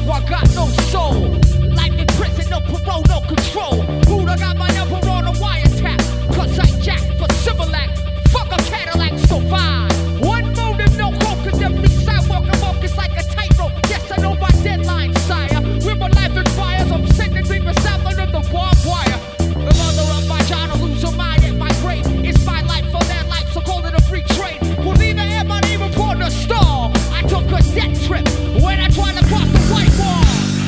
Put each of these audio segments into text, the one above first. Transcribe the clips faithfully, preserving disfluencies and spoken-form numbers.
I got no soul. Life in prison, no parole, no control. Buddha got my number on a wiretap. Cause I jack for Similac. Fuck a Cadillac, survive. One motive, no hope, cause every sidewalk I walk is like a tightrope. Yes, I know my deadline, sire. Where my life inspires, I'm sending dreamers out under the barbed wire. The mother of my child will lose her mind at my grave. It's my life for their life, so call it a free trade. Well, neither am I even born to star. I took a death trip when I tried to cross the white wall.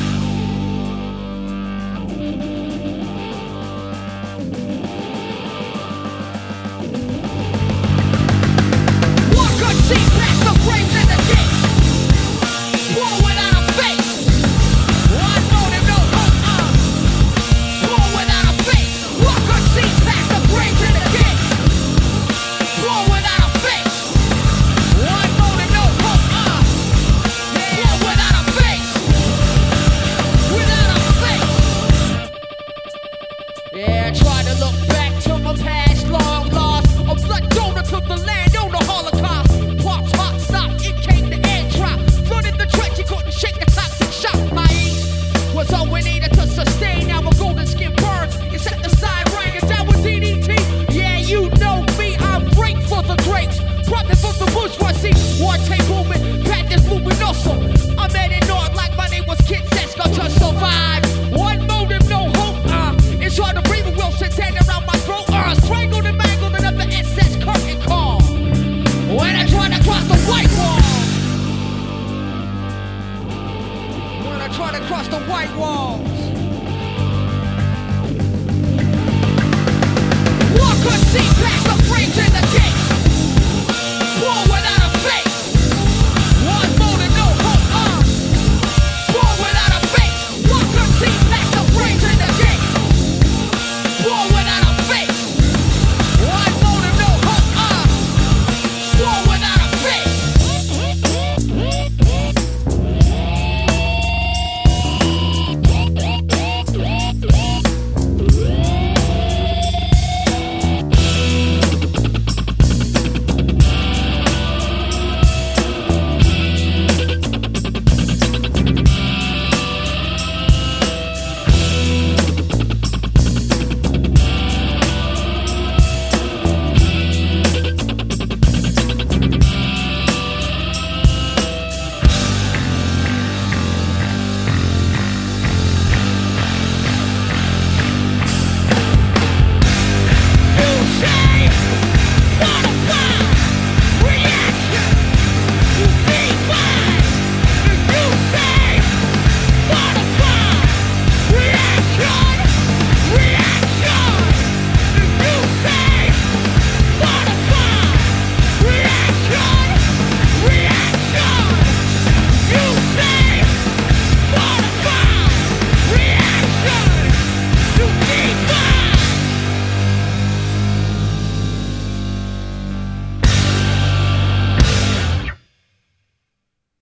Yeah, try to look back to my past, long lost. A blood donor to the land on the Holocaust. Pops hot stop, it came the air drop. Flooded the trench, you couldn't shake the toxic shock. My age was all we needed to sustain our golden skin burns. You set the side ring and down with D D T. Yeah, you know me, I'm great for the grapes. Profit from the bourgeoisie, war tape movement, practice luminoso. I'm heading north like my name was Kid Sesko to survive. One motive, no hope, uh, it's hard to breathe with Wilson's hand around my throat. Uh, strangled and mangled another S S curtain call. When I try to cross the white wall. When I try to cross the white walls. Walk could see past the frames in the gates.